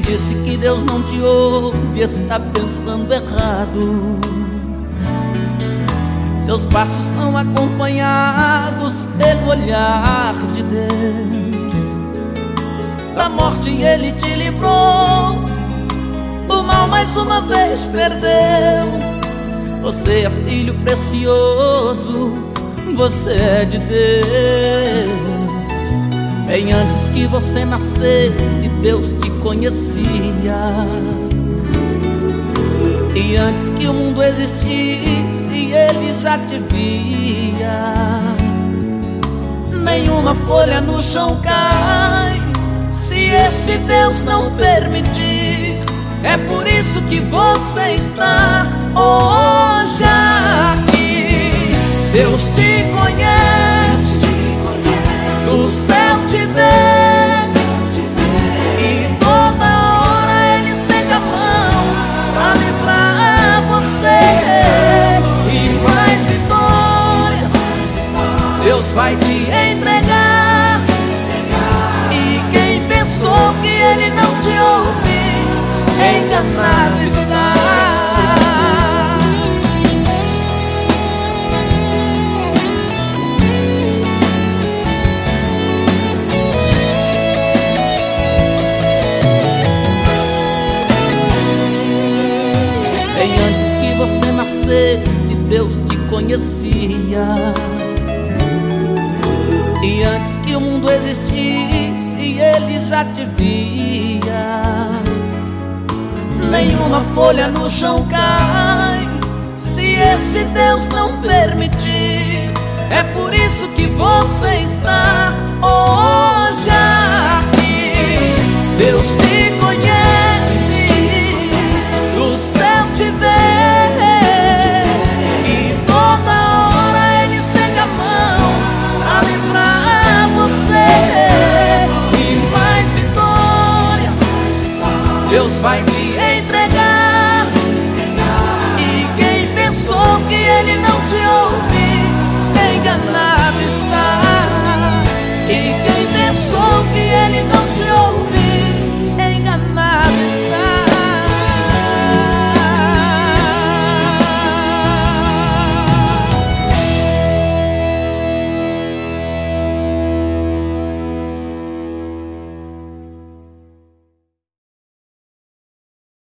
disse que Deus não te ouve, está pensando errado. Seus passos são acompanhados pelo olhar de Deus. Da morte ele te livrou, o mal mais uma vez perdeu. Você é filho precioso, você é de Deus. Bem antes que você nascesse, Deus te conhecia. E antes que o mundo existisse, Ele já te via. Nenhuma folha no chão cai se esse Deus não permitir. É por isso que você está hoje aqui. Deus te conhece, o céu te vê, e toda hora Ele estende a mão pra livrar você. E mais vitória Deus vai te entregar. E quem pensou que Ele não te ouve, enganado está. Bem antes que você nascesse, Deus te conhecia. E antes que o mundo existisse, Ele já te via. Nenhuma folha no chão cai se esse Deus não permitir. É por isso que você está hoje aqui. Deus te conhece, o céu te vê, e toda hora Ele estende a mão pra livrar você. E mais vitória Deus vai te entregar. E quem pensou que Ele não